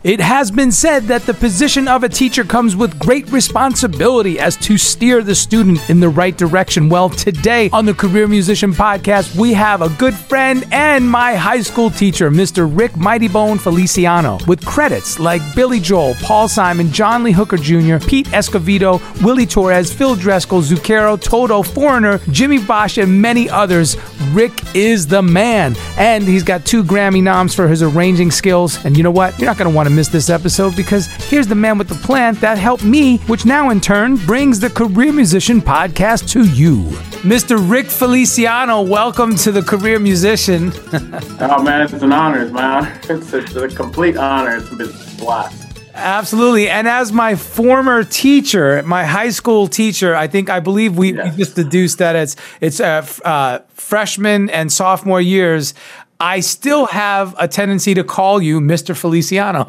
It has been said that the position of a teacher comes with great responsibility as to steer the student in the right direction. Well, today on the Career Musician Podcast, we have a good friend and my high school teacher, Mr. Rick Mighty Bone Feliciano, with credits like Billy Joel, Paul Simon, John Lee Hooker Jr., Pete Escovedo, Willie Torres, Phil Dreskel, Zucchero, Toto, Foreigner, Jimmy Bosch, and many others. Rick is the man, and he's got 2 Grammy noms for his arranging skills. And you know what? You're not going to want to miss this episode, because here's the man with the plan that helped me, which now in turn brings the Career Musician Podcast to you. Mr. Rick Feliciano, welcome to the Career Musician. Oh man, it's an honor, man. It's a complete honor. It's been a blast. Absolutely. And as my former teacher, my high school teacher, I believe we just deduced that it's freshman and sophomore years. I still have a tendency to call you Mr. Feliciano.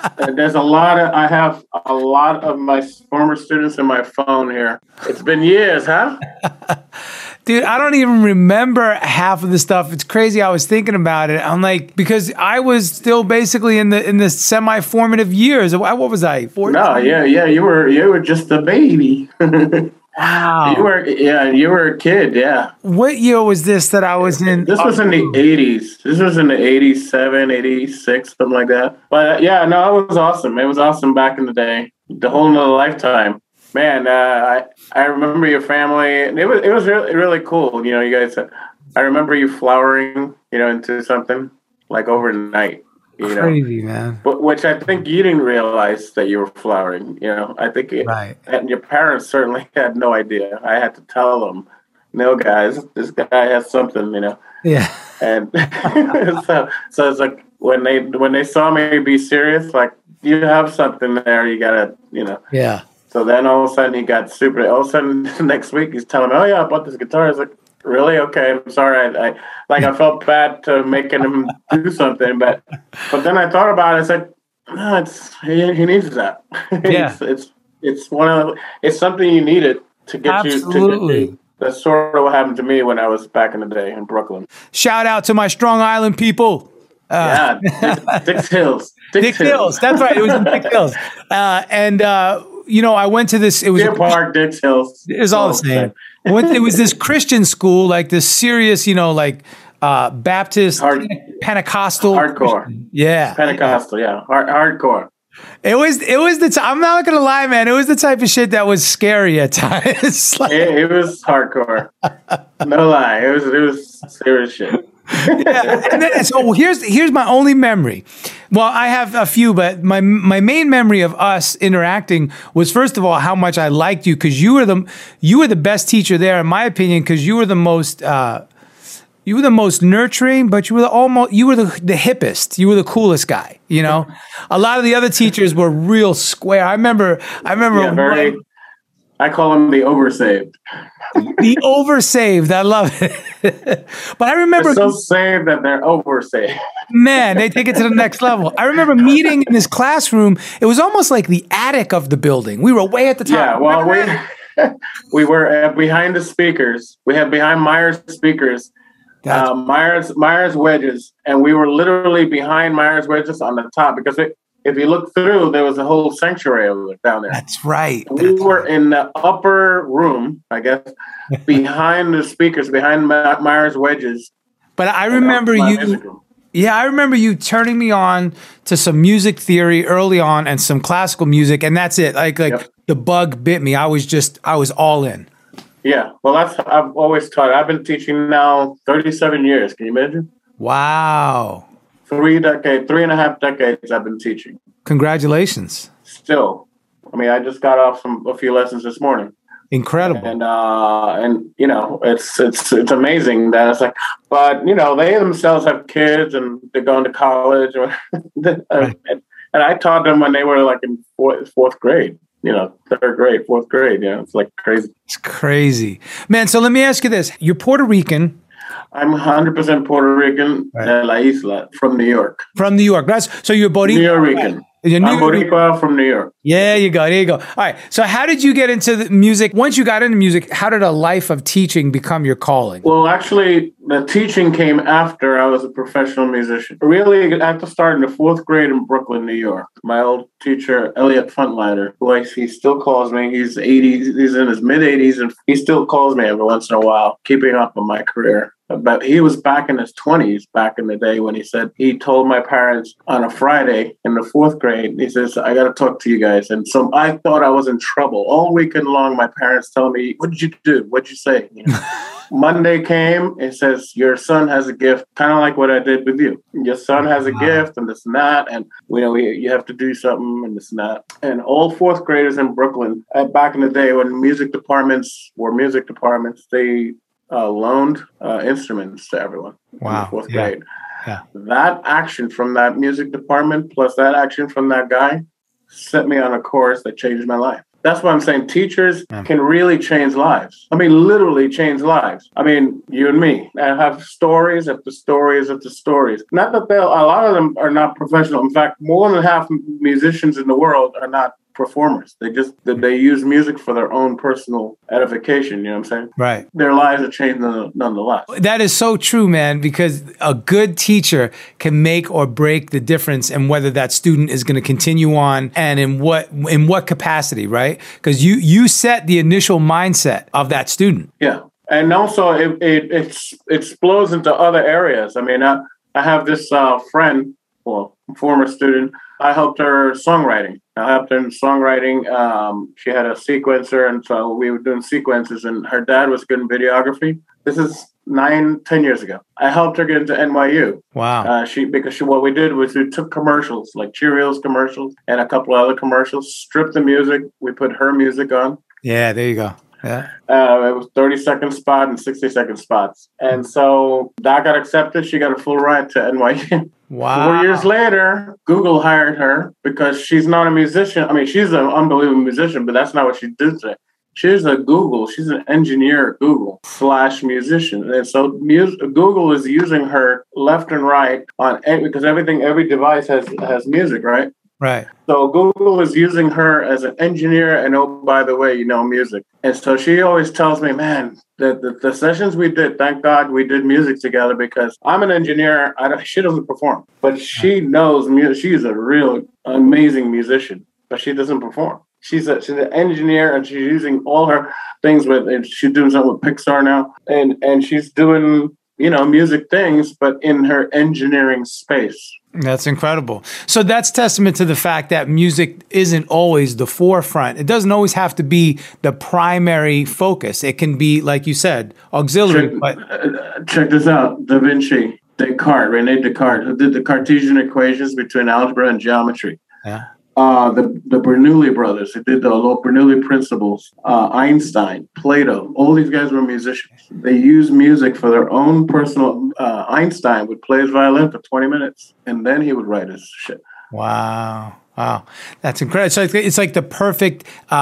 I have a lot of my former students in my phone here. It's been years, huh? Dude, I don't even remember half of the stuff. It's crazy. I was thinking about it. I'm like, because I was still basically in the semi-formative years. What was I? 14? No, yeah. You were just a baby. Wow. You were a kid, yeah. What year was this that I was in? This was in the 80s. This was in the 87, 86, something like that. But it was awesome. It was awesome back in the day. The whole nother lifetime. Man, I remember your family. It was really, really cool. You know, you guys, I remember you flowering, into something like overnight. Crazy, man. But which I think you didn't realize that you were flowering. I think right. And your parents certainly had no idea. I had to tell them, no, guys, this guy has something, Yeah. And so it's like when they saw me be serious, like, you have something there, you gotta, Yeah. So then all of a sudden he got super. All of a sudden next week he's telling me, "Oh yeah, I bought this guitar." I was like, "Really? Okay, I'm sorry." I felt bad to making him do something, but then I thought about it. I said, "No, he needs that." Yeah, it's something you needed to get Absolutely. you. That's sort of what happened to me when I was back in the day in Brooklyn. Shout out to my Strong Island people. Dix Hills. Dix Hills. That's right. It was in Dix Hills. I went to this. It was Deer Park, Dix Hills. It was all the same. It was this Christian school, like this serious, Baptist, Pentecostal. Hardcore. Christian. Yeah. Pentecostal, yeah. Hardcore. It was I'm not going to lie, man. It was the type of shit that was scary at times. It was hardcore. No lie. It was serious shit. Yeah. And then, so here's my only memory. Well, I have a few, but my main memory of us interacting was, first of all, how much I liked you, because you were the best teacher there, in my opinion, because you were the most nurturing, but you were the hippest. You were the coolest guy. A lot of the other teachers were real square. I remember. I call them the oversaved. The oversaved. I love it. But I remember. They're so saved that they're oversaved. Man, they take it to the next level. I remember meeting in this classroom. It was almost like the attic of the building. We were way at the top. Yeah, well, we were behind the speakers. We had behind Myers speakers, Myers wedges, and we were literally behind Myers wedges on the top, because if you look through, there was a whole sanctuary down there. That's right. We were in the upper room, I guess, behind the speakers, behind Myers wedges. But I remember you. Yeah, I remember you turning me on to some music theory early on and some classical music, and that's it. The bug bit me. I was all in. Yeah, well, I've always taught. I've been teaching now 37 years. Can you imagine? Wow. 3.5 decades I've been teaching. Congratulations. Still. I mean, I just got off a few lessons this morning. Incredible. And it's amazing that it's like, but they themselves have kids and they're going to college, right. and I taught them when they were like in fourth grade, third grade, fourth grade. It's like crazy. It's crazy, man. So let me ask you this: you're Puerto Rican. I'm 100% Puerto Rican, right. De la Isla, from New York. From New York. So you're Boricua. New Rican. I'm Boricua from New York. Yeah, there you go. All right. So how did you get into the music? Once you got into music, how did a life of teaching become your calling? Well, actually, the teaching came after I was a professional musician. Really, I had to start in the 4th grade in Brooklyn, New York. My old teacher, Elliot Funtliner, he still calls me. He's 80. He's in his mid-80s, and he still calls me every once in a while, keeping up on my career. But he was back in his 20s back in the day when he told my parents on a Friday in the 4th grade, he says, I got to talk to you guys. And so I thought I was in trouble. All weekend long, my parents tell me, what did you do? What did you say? Monday came and says, your son has a gift, kind of like what I did with you. Your son has a gift and this and that. And you have to do something and this and that. And all 4th graders in Brooklyn, back in the day when music departments were music departments, they loaned instruments to everyone. Wow. In the 4th grade. Yeah. That action from that music department plus that action from that guy set me on a course that changed my life. That's why I'm saying teachers can really change lives. I mean, literally change lives. I mean, you and me. I have stories after stories after stories. Not that a lot of them are not professional. In fact, more than half musicians in the world are not performers. They use music for their own personal edification. You know what I'm saying? Right. Their lives are changed nonetheless. That is so true, man, because a good teacher can make or break the difference in whether that student is going to continue on and in what capacity, right? Because you set the initial mindset of that student. Yeah. And also it explodes into other areas. I mean, I have this friend, former student. I helped her songwriting. She had a sequencer, and so we were doing sequences, and her dad was good in videography. This is 9-10 years ago. I helped her get into NYU. Wow. What we did was we took commercials, like Cheerios commercials and a couple of other commercials, stripped the music. We put her music on. Yeah, there you go. Yeah. It was 30-second spot and 60-second spots. And so that got accepted. She got a full ride to NYU. Wow. 4 years later, Google hired her because she's not a musician. I mean, she's an unbelievable musician, but that's not what she did today. She's an engineer at Google / musician. And so Google is using her left and right because every device has music, right? Right. So Google is using her as an engineer, and oh, by the way, music. And so she always tells me, man, the sessions we did, thank God we did music together because I'm an engineer. She doesn't perform, but she knows music. She's a real amazing musician, but she doesn't perform. She's an engineer, and she's using all her things and she's doing something with Pixar now, and she's doing music things, but in her engineering space. That's incredible. So that's testament to the fact that music isn't always the forefront. It doesn't always have to be the primary focus. It can be, like you said, auxiliary. Check this out. Da Vinci, René Descartes, who did the Cartesian equations between algebra and geometry. Yeah. The Bernoulli brothers, who did the Bernoulli principles, Einstein, Plato, all these guys were musicians. They used music for their own personal. Einstein would play his violin for 20 minutes, and then he would write his shit. Wow. That's incredible. So it's like the perfect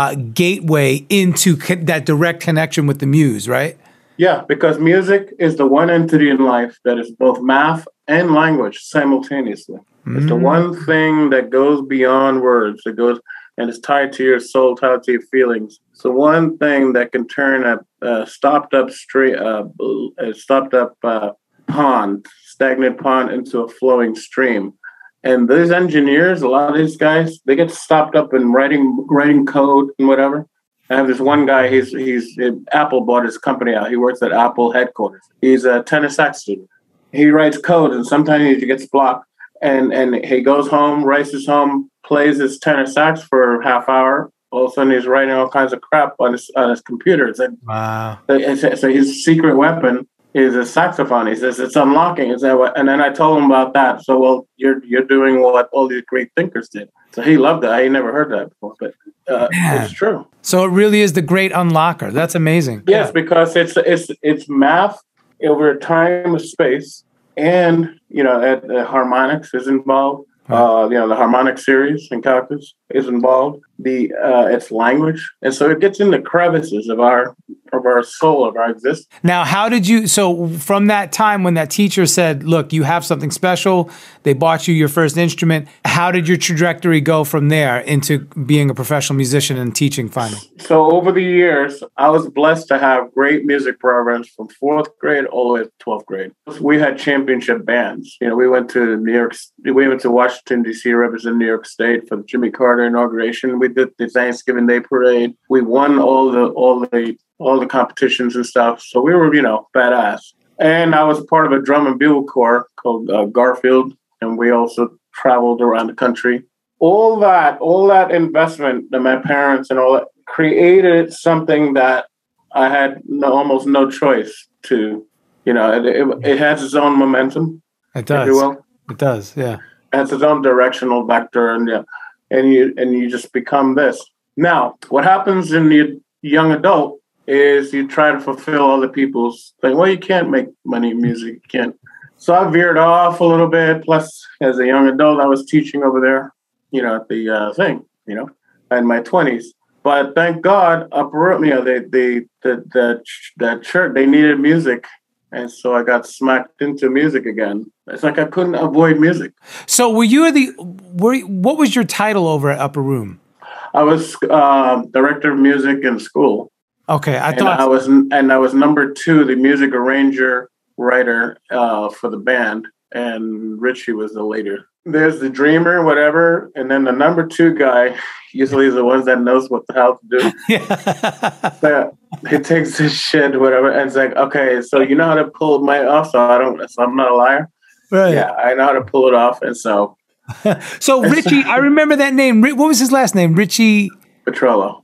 gateway into that direct connection with the muse, right? Yeah, because music is the one entity in life that is both math and language simultaneously. It's the one thing that goes beyond words. It goes and is tied to your soul, tied to your feelings. It's the one thing that can turn a stopped up pond, stagnant pond, into a flowing stream. And these engineers, a lot of these guys, they get stopped up in writing code and whatever. I have this one guy. He's Apple bought his company out. He works at Apple headquarters. He's a tenor sax student. He writes code, and sometimes he gets blocked. And he goes home, races home, plays his tenor sax for a half hour. All of a sudden, he's writing all kinds of crap on his computer. Wow. So his secret weapon is a saxophone. He says it's unlocking. And then I told him about that. So, well, you're doing what all these great thinkers did. So he loved that. I never heard that before, but it's true. So it really is the great unlocker. That's amazing. Yes, because it's math over time of space. And, harmonics is involved. The harmonic series in calculus is involved. It's language. And so it gets in the crevices of our of our soul, of our existence. Now, so from that time when that teacher said, look, you have something special, they bought you your first instrument, how did your trajectory go from there into being a professional musician and teaching finally? So over the years, I was blessed to have great music programs from 4th grade all the way to 12th grade. We had championship bands. We went to Washington, D.C., represent New York State for the Jimmy Carter inauguration. We did the Thanksgiving Day parade. We won all the competitions and stuff. So we were, badass. And I was part of a drum and bugle corps called Garfield, and we also traveled around the country. All that investment that my parents and all that created something that I had almost no choice to. It has its own momentum. It does. If you will. It does. Yeah. It has its own directional vector, and you just become this. Now, what happens in the young adult is you try to fulfill other people's thing. Well, you can't make money in music. You can't. So I veered off a little bit. Plus, as a young adult, I was teaching over there, at the thing, in my 20s. But thank God, the church, they needed music. And so I got smacked into music again. It's like I couldn't avoid music. So what was your title over at Upper Room? I was director of music in school. Okay, I was number 2, the music arranger, writer for the band, and Richie was the leader. There's the dreamer, whatever, and then the number 2 guy usually is the ones that knows what the hell to do. Yeah. He takes his shit, whatever, and it's like, okay, so you know how to pull my off, so I'm not a liar. Right. Yeah, I know how to pull it off, and so. So Richie, I remember that name. What was his last name? Richie Petrello.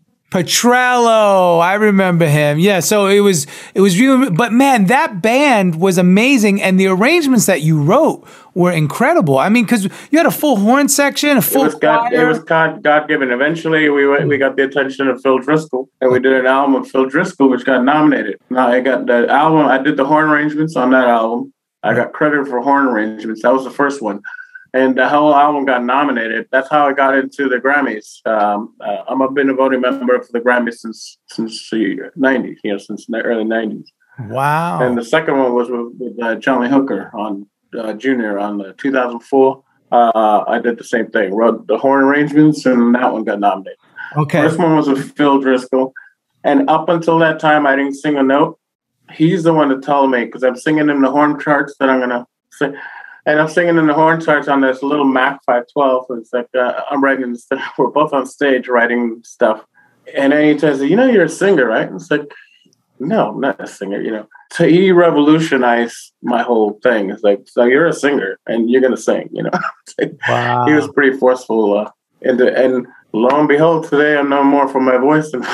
I remember him. Yeah. So it was really, but man, that band was amazing. And the arrangements that you wrote were incredible. I mean, because you had a full horn section, a full choir. It was God-given. Eventually, we got the attention of Phil Driscoll, and we did an album of Phil Driscoll, which got nominated. Now, I got the album. I did the horn arrangements on that album. I got credit for horn arrangements. That was the first one. And the whole album got nominated. That's how I got into the Grammys. I've been a voting member for the Grammys since the 90s, since the early 90s. Wow. And the second one was with John Lee Hooker on Junior on 2004. I did the same thing, wrote the horn arrangements, and that one got nominated. Okay. First one was with Phil Driscoll. And up until that time, I didn't sing a note. He's the one to tell me, because I'm singing in the horn charts that I'm going to sing. And I'm singing in the horn charts on this little Mac 512. It's like I'm writing stuff. We're both on stage writing stuff. And then he says, you're a singer, right? And it's like, no, I'm not a singer, So he revolutionized my whole thing. It's like, so you're a singer and you're going to sing, Wow. He was pretty forceful. And lo and behold, today I'm known more for my voice than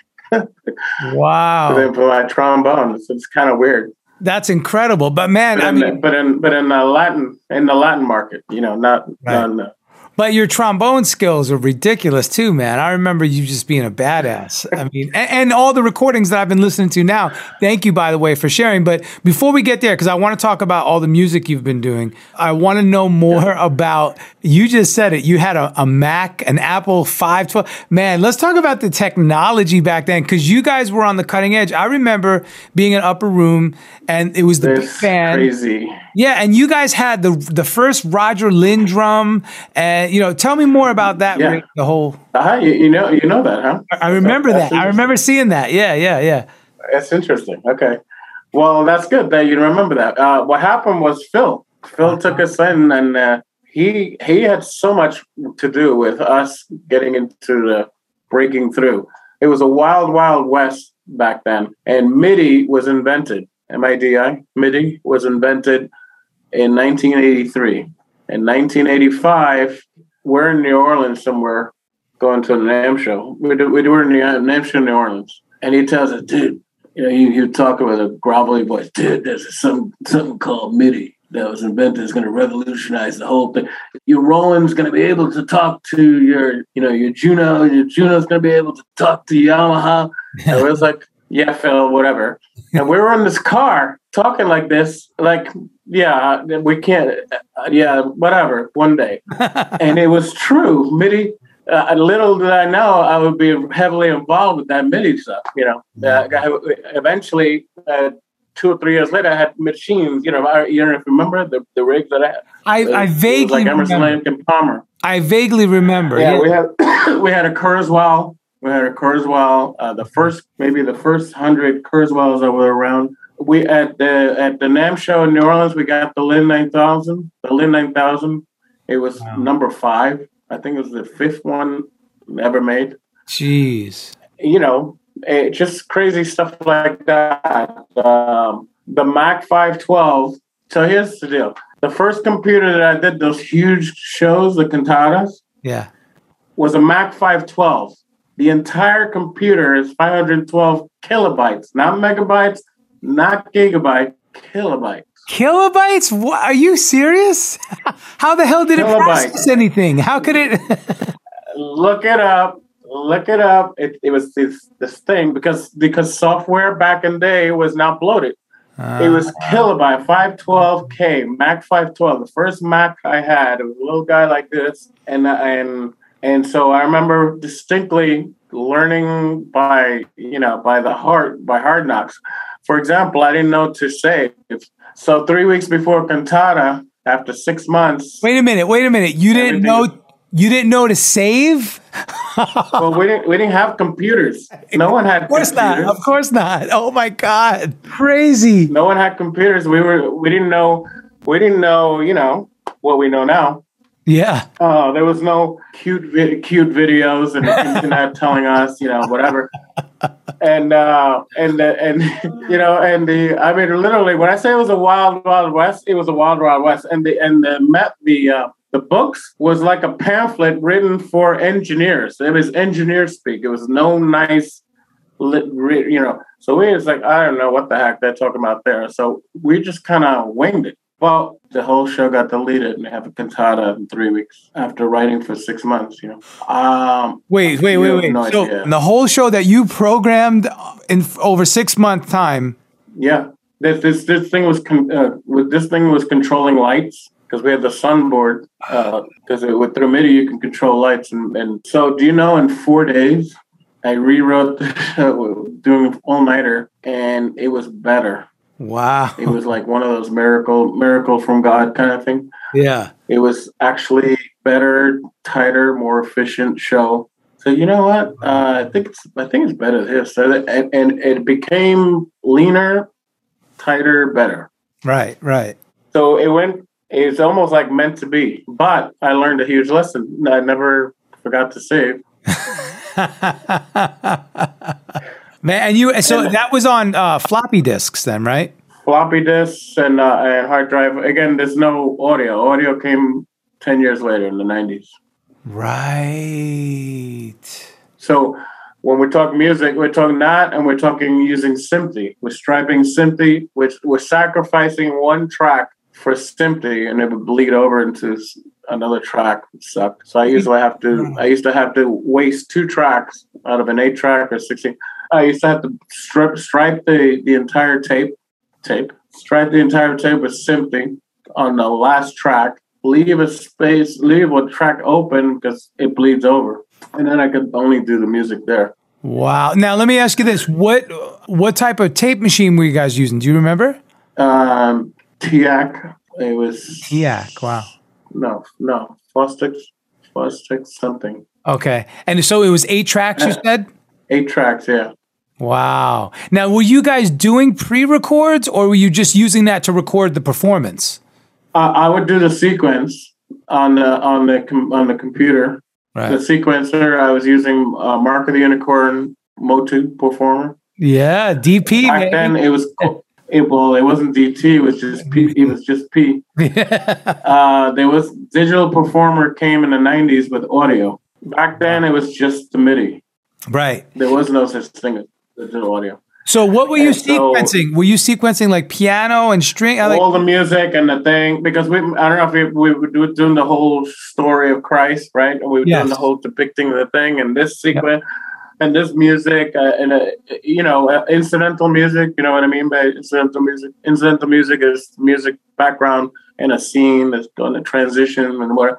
wow. than for my trombone. It's kind of weird. That's incredible. But man, but in the Latin market, not. But your trombone skills are ridiculous too, man. I remember you just being a badass. I mean, and all the recordings that I've been listening to now. Thank you, by the way, for sharing. But before we get there, because I want to talk about all the music you've been doing, I want to know more about, you just said it, you had a Mac, an Apple 512. Man, let's talk about the technology back then, because you guys were on the cutting edge. I remember being in Upper Room, and it was the big band. Crazy. Yeah, and you guys had the first Roger Lindrum, and tell me more about that. Yeah. The whole. You know that, huh? I remember that. I remember seeing that. Yeah. That's interesting. Okay, well, that's good that you remember that. What happened was Phil. Phil took us in, and he had so much to do with us getting into the breaking through. It was a wild, wild west back then, and MIDI was invented. MIDI. MIDI was invented in 1983. In 1985, we're in New Orleans somewhere, going to a NAMM show. We were in the NAMM show in New Orleans. And he tells us, dude, you talking with a grovelly voice, dude, there's something called MIDI that was invented. It's going to revolutionize the whole thing. Your Roland's going to be able to talk to your Juno. Your Juno's going to be able to talk to Yamaha. And it was like, yeah, Phil, whatever. And we were in this car talking like this, like, yeah, we can't, yeah, whatever, one day. And it was true. MIDI little did I know I would be heavily involved with that MIDI stuff. Eventually, 2 or 3 years later, I had machines. You know if you remember the rigs that I had. I vaguely like Emerson, remember. Lake and Palmer. I vaguely remember. Yeah, we had we had a Kurzweil. We had a Kurzweil. The first 100 Kurzweils that were around. We at the NAMM show in New Orleans, we got the Lin 9000. The Lin 9000. It was number 5. I think it was the 5th one ever made. Jeez. Just crazy stuff like that. The Mac 512. So here's the deal. The first computer that I did those huge shows, the cantatas, was a Mac 512. The entire computer is 512 kilobytes, not megabytes, not gigabyte, kilobytes. Kilobytes? What? Are you serious? How the hell did it process anything? How could it? Look it up. It was this thing because software back in the day was not bloated. It was kilobyte, 512K, Mac 512. The first Mac I had, it was a little guy like this, and so I remember distinctly learning by hard knocks. For example, I didn't know to save. So 3 weeks before cantata, after 6 months. Wait a minute. You didn't know to save? Well, we didn't have computers. No one had computers. Of course not. Oh my God. Crazy. No one had computers. We didn't know, what we know now. Yeah. There was no cute videos and the internet telling us, whatever. Literally, when I say it was a wild, wild west, it was a wild, wild west. The books was like a pamphlet written for engineers. It was engineer speak. It was no nice, So we was like, I don't know what the heck they're talking about there. So we just kind of winged it. Well, the whole show got deleted, and they have a cantata in 3 weeks after writing for 6 months. Wait. No so idea. The whole show that you programmed in over 6 month time. Yeah, this thing was controlling lights. Because we had the Sunboard, because through MIDI you can control lights, and so do you know? In 4 days, I rewrote doing an all-nighter, and it was better. Wow! It was like one of those miracle from God kind of thing. Yeah, it was actually better, tighter, more efficient show. So you know what? I think it's better than this. So and it became leaner, tighter, better. Right. So it went. It's almost like meant to be, but I learned a huge lesson. I never forgot to save. Man, that was on floppy disks then, right? Floppy disks and hard drive. Again, there's no audio. Audio came 10 years later in the 90s. Right. So when we talk music, we're talking that, and we're talking using SMPTE. We're striping SMPTE, which we're sacrificing one track for SMPTE, and it would bleed over into another track. It sucked. So I used to have to waste 2 tracks out of an 8-track or 16. I used to have to stripe the entire tape, stripe the entire tape with SMPTE on the last track, leave a track open because it bleeds over, and then I could only do the music there. Wow. Now let me ask you this: what type of tape machine were you guys using? Do you remember? TIAC. It was TIAC. Wow. No, Fostix something. Okay, and so it was 8 tracks. You said 8 tracks. Yeah. Wow. Now, were you guys doing pre-records, or were you just using that to record the performance? I would do the sequence on the computer. Right. The sequencer I was using Mark of the Unicorn Motu Performer. Yeah, DP. Back then it was. It wasn't DT. It was just P. It was just P. There was Digital Performer came in the 90s with audio. Back then, it was just the MIDI. Right. There was no such thing as digital audio. So what were you sequencing? Were you sequencing like piano and string? All the music and the thing, because I don't know if we were doing the whole story of Christ, right? And we were doing the whole depicting of the thing and this sequence. Yep. And this music, incidental music, you know what I mean by incidental music? Incidental music is music background in a scene that's going to transition and what.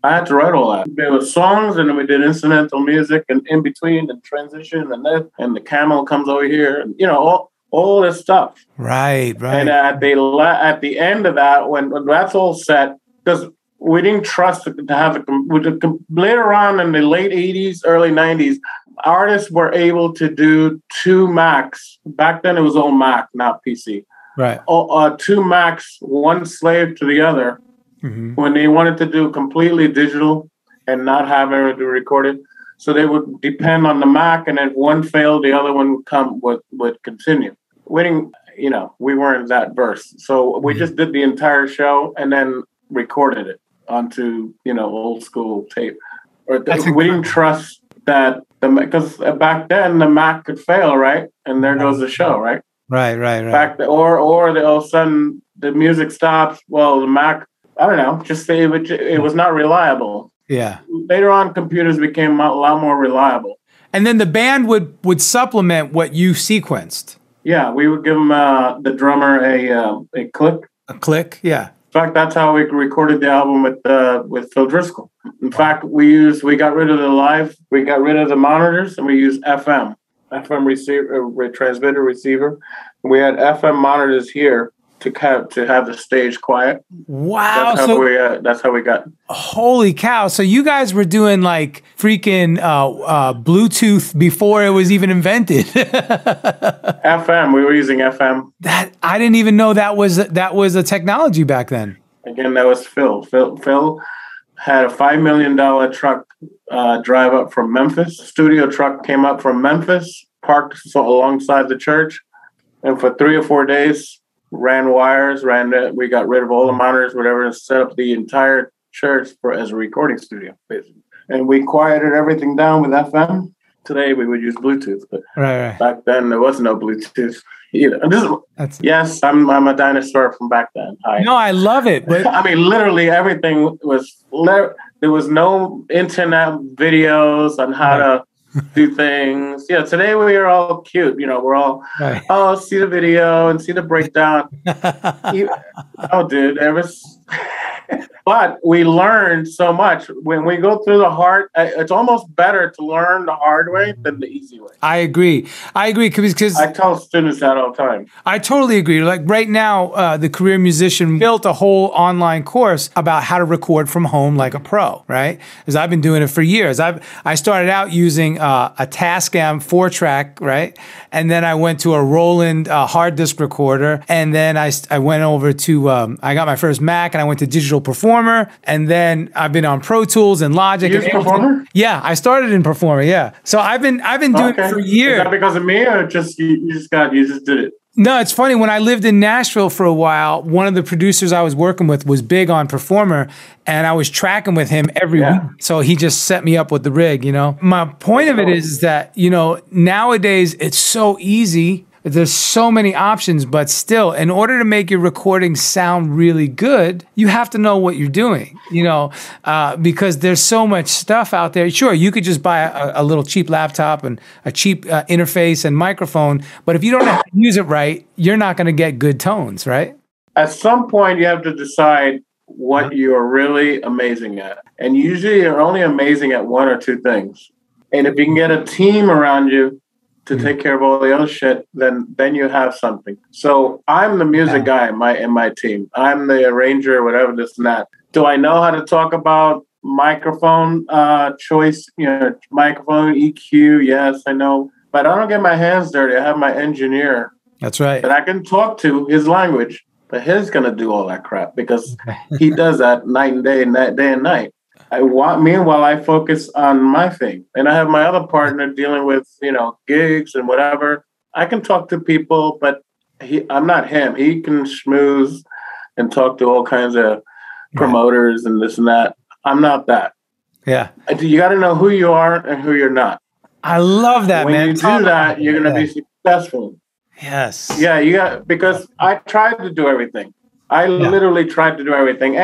I had to write all that. There was songs, and then we did incidental music, and in between, and transition, and the camel comes over here, and all this stuff. Right. And at the end of that, when that's all set, because we didn't trust to have later on in the late 80s, early 90s, artists were able to do 2 Macs. Back then it was all Mac, not PC. Right. 2 Macs, one slave to the other, when they wanted to do completely digital and not have everything recorded. So they would depend on the Mac, and if one failed, the other one would continue. We didn't, we weren't that versed. So we just did the entire show and then recorded it onto, old school tape. We didn't trust that because back then the Mac could fail, right? And there goes the show, right? Right. Or all of a sudden the music stops. Well, the Mac, I don't know, just say it was not reliable. Yeah. Later on, computers became a lot more reliable. And then the band would supplement what you sequenced. Yeah, we would give them the drummer a click. A click, yeah. In fact, that's how we recorded the album with Phil Driscoll. In fact, we got rid of the monitors, and we used FM receiver, transmitter receiver. We had FM monitors here to have the stage quiet. Wow! That's how we got. Holy cow! So you guys were doing like freaking Bluetooth before it was even invented. FM. We were using FM. That I didn't even know that was a technology back then. Again, that was Phil. Phil had a $5 million truck drive up from Memphis. Studio truck came up from Memphis, parked alongside the church, and for 3 or 4 days ran wires. We got rid of all the monitors, whatever, and set up the entire church as a recording studio, basically. And we quieted everything down with FM. Today we would use Bluetooth, but back then there was no Bluetooth either. Yes, I'm a dinosaur from back then. No, I love it. But I mean, literally everything was. There was no internet videos on how to do things. Yeah, today we are all cute. We're all see the video and see the breakdown. Dude, but we learned so much when we go through the hard. It's almost better to learn the hard way than the easy way. I agree because I tell students that all the time. I totally agree. Like right now, the Career Musician built a whole online course about how to record from home like a pro, right? Because I've been doing it for years. I started out using a Tascam 4-track, right? And then I went to a Roland hard disk recorder, and then I went over to I got my first Mac, and I went to Digital Performer, and then I've been on Pro Tools and Logic. You use Performer? Yeah, I started in Performer. Yeah, so I've been doing it for years. Is that because of me, or just you just did it? No, it's funny. When I lived in Nashville for a while, one of the producers I was working with was big on Performer, and I was tracking with him every week. So he just set me up with the rig, My point of it is that, nowadays it's so easy. There's so many options, but still, in order to make your recording sound really good, you have to know what you're doing, because there's so much stuff out there. Sure, you could just buy a little cheap laptop and a cheap interface and microphone, but if you don't know how to use it right, you're not going to get good tones, right? At some point, you have to decide what you are really amazing at. And usually you're only amazing at 1 or 2 things. And if you can get a team around you to take care of all the other shit, then you have something. So I'm the music guy in my team. I'm the arranger, whatever, this and that. Do I know how to talk about microphone choice, microphone EQ? Yes, I know. But I don't get my hands dirty. I have my engineer. That's right. That I can talk to his language, but he's going to do all that crap because he does that night and day and night. Meanwhile, I focus on my thing. And I have my other partner dealing with, gigs and whatever. I can talk to people, but I'm not him. He can schmooze and talk to all kinds of promoters and this and that. I'm not that. Yeah. You got to know who you are and who you're not. I love that, when man. When you do that, you're going to be successful. Yes. Yeah, because I tried to do everything. I literally tried to do everything.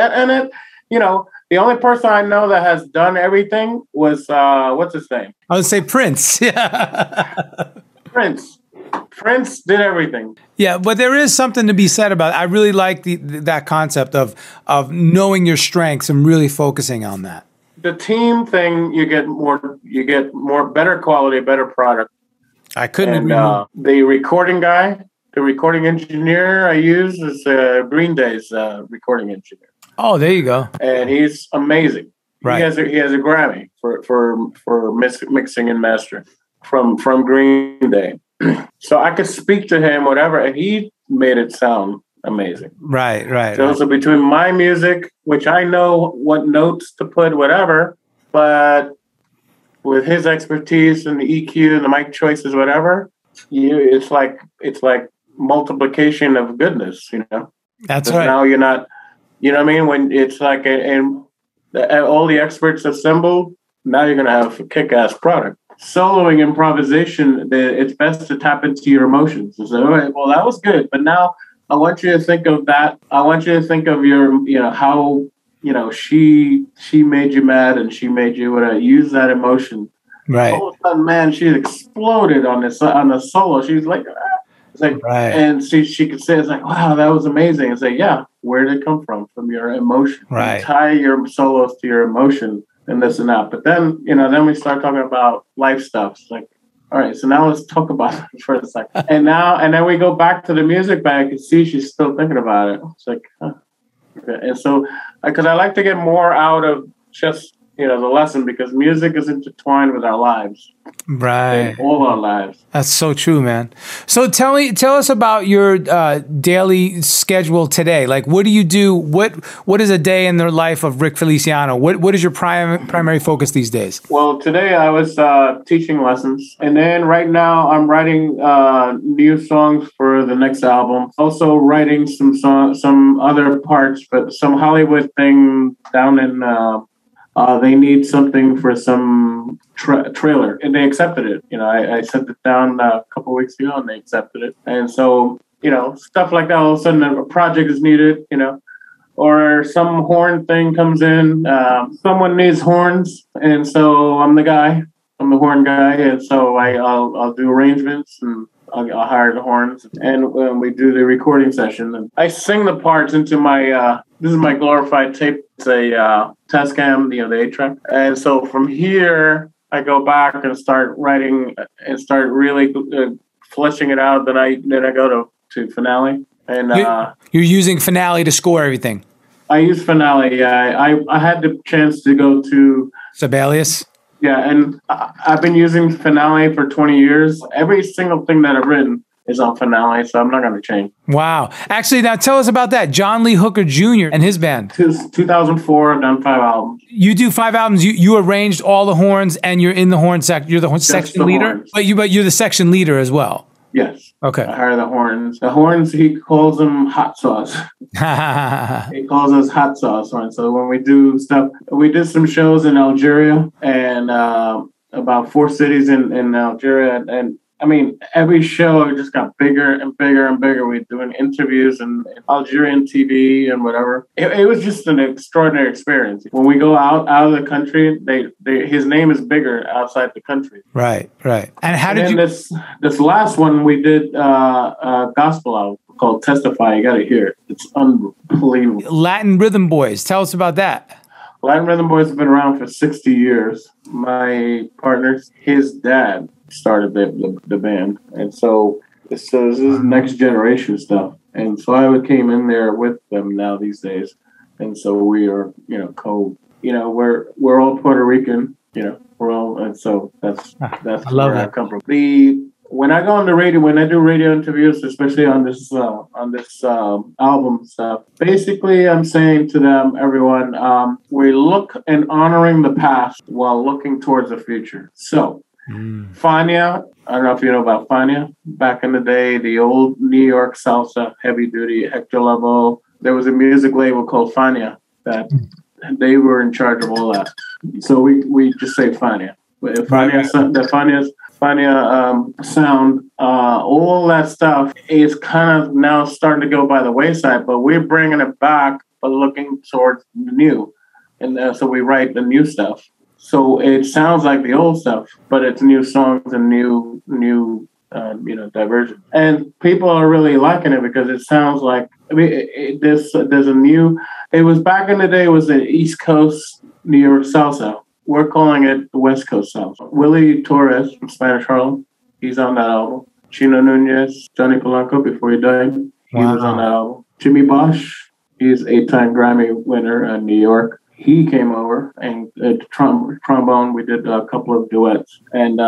The only person I know that has done everything was, what's his name? I would say Prince. Yeah. Prince. Prince did everything. Yeah, but there is something to be said about it. I really like that concept of knowing your strengths and really focusing on that. The team thing, you get more better quality, better product. I couldn't And agree more. the recording guy, the recording engineer I use is Green Day's recording engineer. Oh, there you go. And he's amazing. Right. He has a Grammy for mixing and mastering from Green Day. So I could speak to him, whatever, and he made it sound amazing. Right. So between my music, which I know what notes to put, whatever, but with his expertise and the EQ and the mic choices, whatever, it's like multiplication of goodness, you know. That's right. Now you're not, you know what I mean? When it's like, all the experts assembled, now you're going to have a kick-ass product. Soloing improvisation, it's best to tap into your emotions. And say, all right, well, that was good, but now I want you to think of that. I want you to think of your, how, she made you mad and she made you use that emotion. Right. All of a sudden, man, she exploded on the solo. She was like, it's like, right. And she could say, it's like, wow, that was amazing. And say, yeah, where did it come from? From your emotion. Right. You tie your solos to your emotion and this and that. But then, then we start talking about life stuff. It's like, all right, so now let's talk about it for a second. And then we go back to the music, but I can see she's still thinking about it. It's like, huh. And so, because I like to get more out of just, the lesson, because music is intertwined with our lives. Right. All our lives. That's so true, man. So tell us about your daily schedule today. Like, what do you do? What is a day in the life of Rick Feliciano? What is your primary focus these days? Well, today I was teaching lessons. And then right now I'm writing new songs for the next album. Also writing some other parts, but some Hollywood thing down in... they need something for some trailer, and they accepted it. I sent it down a couple of weeks ago, and they accepted it. And so, stuff like that. All of a sudden, a project is needed. Or some horn thing comes in. Someone needs horns, and so I'm the guy. I'm the horn guy, and so I'll do arrangements and. I'll hire the horns, and we do the recording session. And I sing the parts into my. This is my glorified tape. It's a Tascam, the 8-track. And so from here, I go back and start writing and start really fleshing it out. Then I go to Finale, and you're using Finale to score everything. I use Finale. Yeah, I had the chance to go to Sibelius. Yeah, and I've been using Finale for 20 years. Every single thing that I've written is on Finale, so I'm not going to change. Wow. Actually, now tell us about that. John Lee Hooker Jr. and his band. 2004, I've done 5 albums. You do 5 albums. You arranged all the horns, and you're in the horn section. You're the section leader? Horns. But you're the section leader as well. Yes. Okay. I hire the horns. The horns, he calls them hot sauce. He calls us hot sauce horns. So when we do stuff, we did some shows in Algeria and about 4 cities in Algeria. And I mean, every show just got bigger and bigger and bigger. We're doing interviews and Algerian TV and whatever. It was just an extraordinary experience. When we go out of the country, his name is bigger outside the country. Right. And how did you? This last one we did a gospel album called Testify. You got to hear it. It's unbelievable. Latin Rhythm Boys. Tell us about that. Latin Rhythm Boys have been around for 60 years. My partner's, his dad started the band, and so this is next generation stuff. And so I came in there with them now these days, and so we are we're all Puerto Rican, we're all, and so that's I love where that. I come from. When I go on the radio, when I do radio interviews, especially on this album stuff, basically I'm saying to them, everyone, we look and honoring the past while looking towards the future. So Fania, I don't know if you know about Fania. Back in the day, the old New York salsa, heavy duty, Hector Lavoe. There was a music label called Fania that they were in charge of all that. So we just say Fania. Fania sound, all that stuff is kind of now starting to go by the wayside, but we're bringing it back, but looking towards the new. And so we write the new stuff. So it sounds like the old stuff, but it's new songs and new Divergent. And people are really liking it because it sounds like, there's a new, it was back in the day, it was an East Coast New York salsa. We're calling it the West Coast salsa. Willie Torres from Spanish Harlem, he's on that album. Chino Nunez, Johnny Polanco, before he died, he was on that album. Jimmy Bosch, he's 8-time Grammy winner in New York. He came over and trombone. We did a couple of duets, and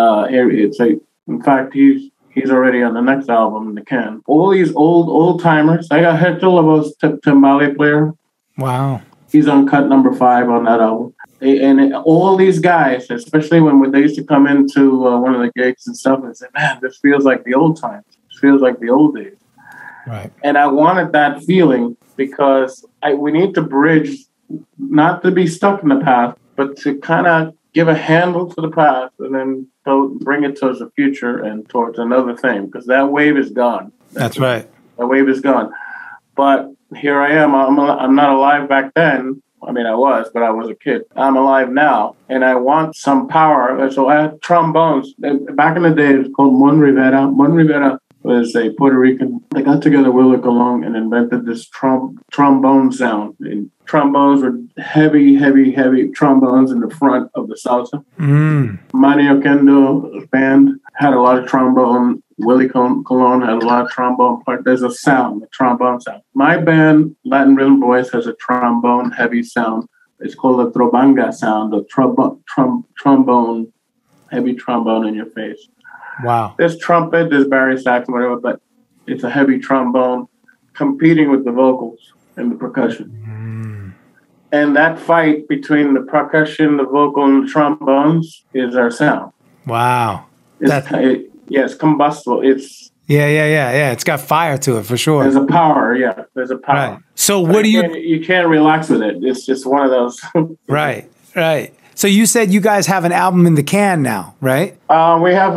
in fact, he's already on the next album in the can. All these old timers. I got Hector Lavoe's timbale player. Wow, he's on cut number 5 on that album. And all these guys, especially when they used to come into one of the gigs and stuff, and say, "Man, this feels like the old times. This feels like the old days." Right. And I wanted that feeling because we need to bridge, not to be stuck in the past, but to kind of give a handle to the past and then bring it towards the future and towards another thing, because that wave is gone. That's right. That wave is gone. But here I am. I'm not alive back then. I mean, I was, but I was a kid. I'm alive now, and I want some power. So I had trombones. Back in the day, it was called Mon Rivera. Mon Rivera was a Puerto Rican. They got together with Willie Colon and invented this trombone sound. And trombones were heavy trombones in the front of the salsa. Manny Oquendo's band had a lot of trombone. Willie Colon had a lot of trombone part. There's a sound, a trombone sound. My band, Latin Rhythm Boys, has a trombone heavy sound. It's called a trobanga sound, a trombone, heavy trombone in your face. Wow. There's trumpet, there's Barry sax, whatever, but it's a heavy trombone competing with the vocals and the percussion. And that fight between the percussion, the vocal, and the trombones is our sound. Wow. It's combustible. It's It's got fire to it for sure. There's a power. Yeah, there's a power. Right. So what you can't relax with it. It's just one of those. Right. So you said you guys have an album in the can now, right? We have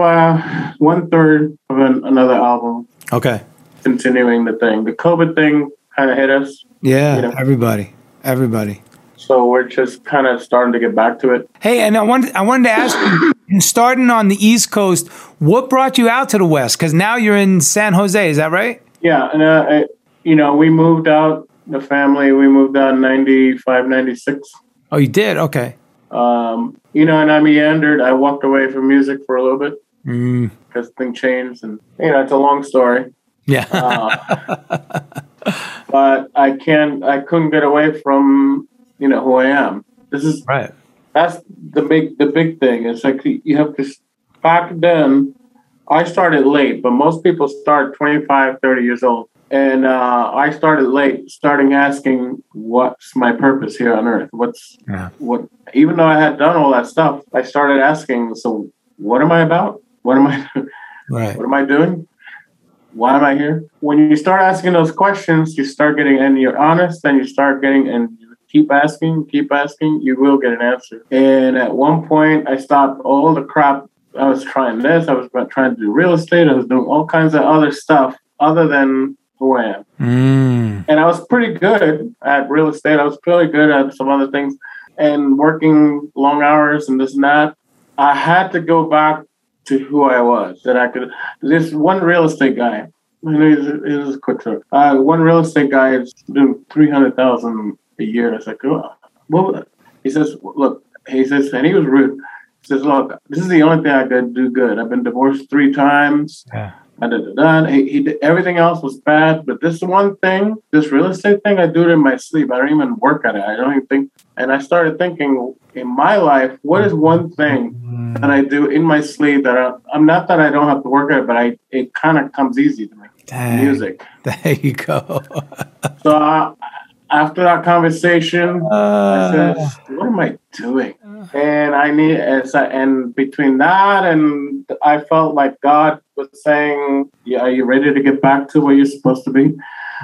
1/3 of another album. Okay. Continuing the thing. The COVID thing kind of hit us. Yeah, everybody. So we're just kind of starting to get back to it. Hey, and I wanted to ask you, starting on the East Coast, what brought you out to the West? Because now you're in San Jose, is that right? Yeah, and we moved out, the family, we moved out in 95, 96. Oh, you did? Okay. And I meandered. I walked away from music for a little bit because things changed, and it's a long story. Yeah. But I couldn't get away from who I am. This is right. That's the big thing. It's like you have to. Back then, I started late, but most people start 25, 30 years old. And I started late, starting asking, what's my purpose here on earth? Even though I had done all that stuff, I started asking, so what am I about? What am I right. What am I doing? Why am I here? When you start asking those questions, you start getting, and you're honest, and you start getting, and you keep asking, you will get an answer. And at one point, I stopped all the crap. I was trying this. I was trying to do real estate. I was doing all kinds of other stuff other than who I am. And I was pretty good at real estate. I was pretty good at some other things and working long hours and this and that. I had to go back to who I was, that I could. This one real estate guy, it was a quick story. One real estate guy is doing $300,000 a year. I was like, oh, what? He says, look, and he was rude. He says, look, this is the only thing I could do good. I've been divorced 3 times. Yeah. He did, everything else was bad, but this one thing, this real estate thing, I do it in my sleep. I don't even work at it. I don't even think. And I started thinking, in my life, what is one thing that I do in my sleep that I'm not that I don't have to work at it, but it kind of comes easy to me. Dang. Music. There you go. So after that conversation, I said, what am I doing? And and between that and I felt like God was saying, yeah, are you ready to get back to where you're supposed to be?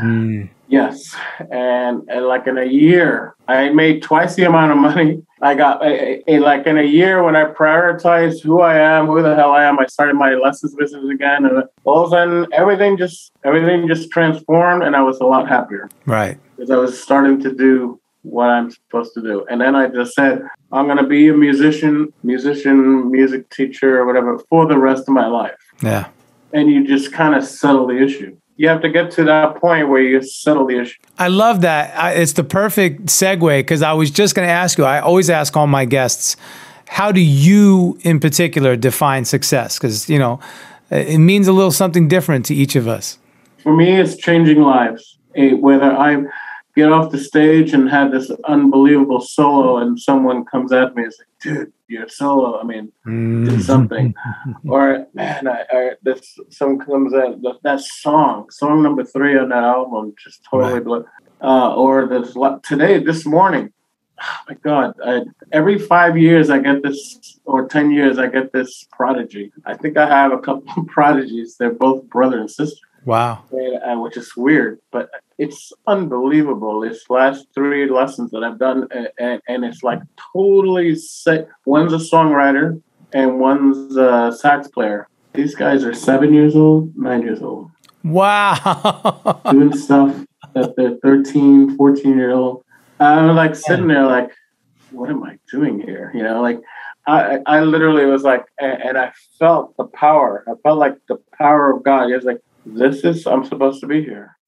Yes. And like in a year, I made twice the amount of money. I got like in a year when I prioritized who I am, who the hell I am, I started my lessons business again. And all of a sudden, everything just transformed, and I was a lot happier. Right. Because I was starting to do what I'm supposed to do. And then I just said, I'm going to be a musician, music teacher, or whatever, for the rest of my life. Yeah. and you just kind of settle the issue. You have to get to that point where you settle the issue. I love that. It's the perfect segue, because I was just going to ask you, I always ask all my guests, how do you in particular define success? Because, it means a little something different to each of us. For me, it's changing lives. Whether I get off the stage and have this unbelievable solo and someone comes at me and says, dude, your solo, did something. Or, man, someone comes at that song number 3 on that album, just totally blew. Or this morning, oh my God, every 5 years I get this, or 10 years I get this prodigy. I think I have a couple of prodigies. They're both brother and sister. Wow. Which is weird, but it's unbelievable. This last 3 lessons that I've done, and it's like totally set. One's a songwriter and one's a sax player. These guys are 7 years old, 9 years old. Wow. Doing stuff that they're 13, 14-year-old. I'm like sitting there like, what am I doing here? I literally was like, and I felt the power. I felt like the power of God. It was like, I'm supposed to be here.